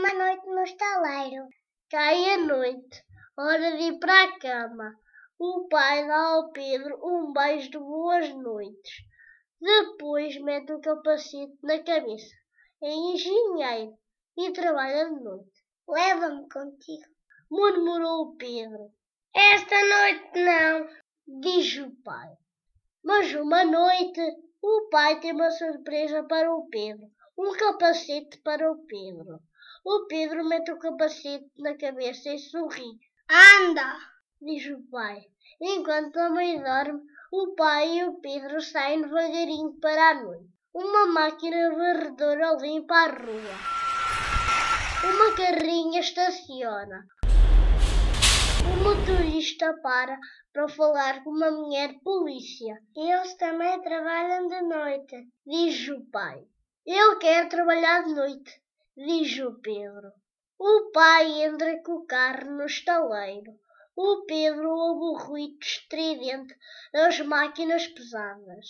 uma noite no estaleiro. Cai a noite, hora de ir para a cama. O pai dá ao Pedro um beijo de boas noites. Depois mete o capacete na cabeça. É engenheiro e trabalha de noite. Leva-me contigo, murmurou o Pedro. Esta noite não, diz o pai. Mas uma noite o pai tem uma surpresa para o Pedro. Um capacete para o Pedro. O Pedro mete o capacete na cabeça e sorri. Anda, diz o pai. Enquanto a mãe dorme, o pai e o Pedro saem devagarinho para a noite. Uma máquina varredora limpa a rua. Uma carrinha estaciona. O motorista para falar com uma mulher polícia. Eles também trabalham de noite, diz o pai. Ele quer trabalhar de noite, diz o Pedro. O pai entra com o carro no estaleiro. O Pedro ouve o ruído estridente das máquinas pesadas.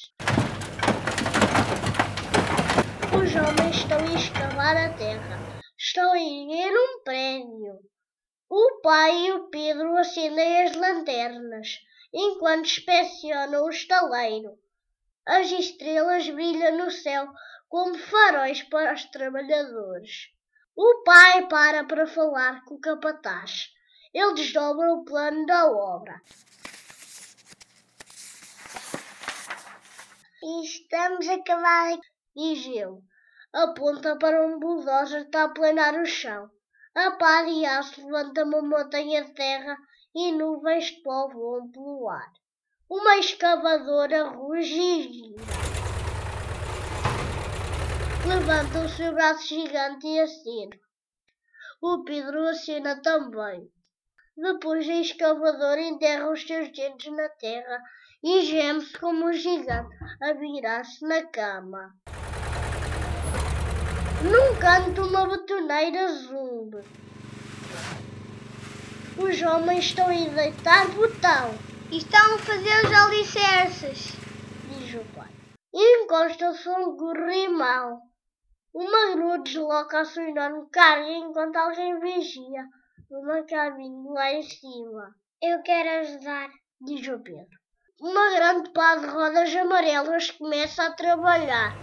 Os homens estão a escavar a terra. Estão a erguer um prédio. O pai e o Pedro acendem as lanternas, enquanto inspecionam o estaleiro. As estrelas brilham no céu como faróis para os trabalhadores. O pai para falar com o capataz. Ele desdobra o plano da obra. Estamos a acabar, diz ele. Aponta para um bulldozer que está a planar o chão. A pá de aço levanta uma montanha de terra e nuvens de pó voam pelo ar. Uma escavadora ruge e gira. Levanta o seu braço gigante e acena. O Pedro acena também. Depois a escavadora enterra os seus dentes na terra e geme-se como um gigante a virar-se na cama. Num canto uma betoneira zumbi. Os homens estão a deitar botão. Estão a fazer os alicerces, diz o pai. Encosta-se um corrimão. Uma grua desloca a sua enorme carga enquanto alguém vigia numa cabine lá em cima. Eu quero ajudar, diz o Pedro. Uma grande pá de rodas amarelas começa a trabalhar.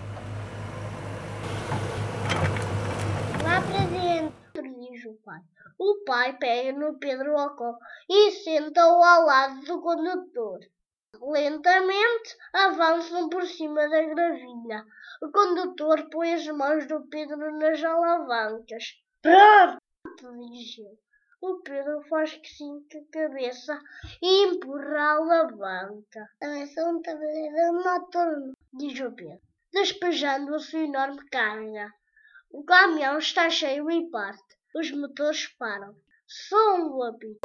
Lá para dentro, diz o pai. O pai pega no Pedro ao colo e senta-o ao lado do condutor. Lentamente avançam por cima da gravilha. O condutor põe as mãos do Pedro nas alavancas. Pronto, diz ele. O Pedro faz que sim com a cabeça e empurra a alavanca. É um tabuleiro noturno, diz o Pedro, despejando a sua enorme carga. O caminhão está cheio e parte. Os motores param. Som do apito.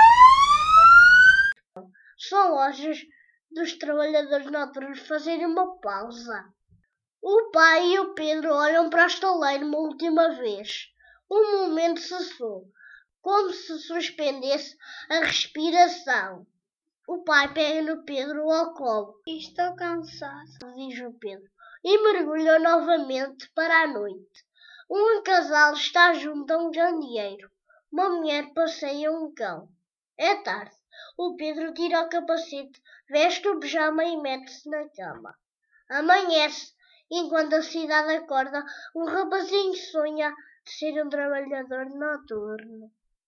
São lojas dos trabalhadores noturnos fazerem uma pausa. O pai e o Pedro olham para o estaleiro uma última vez. Um momento cessou, como se suspendesse a respiração. O pai pega no Pedro ao colo. Estou cansado, diz o Pedro, e mergulha novamente para a noite. Um casal está junto a um candeeiro. Uma mulher passeia um cão. É tarde. O Pedro tira o capacete, veste o pijama e mete-se na cama. Amanhece. Enquanto a cidade acorda, um rapazinho sonha de ser um trabalhador noturno.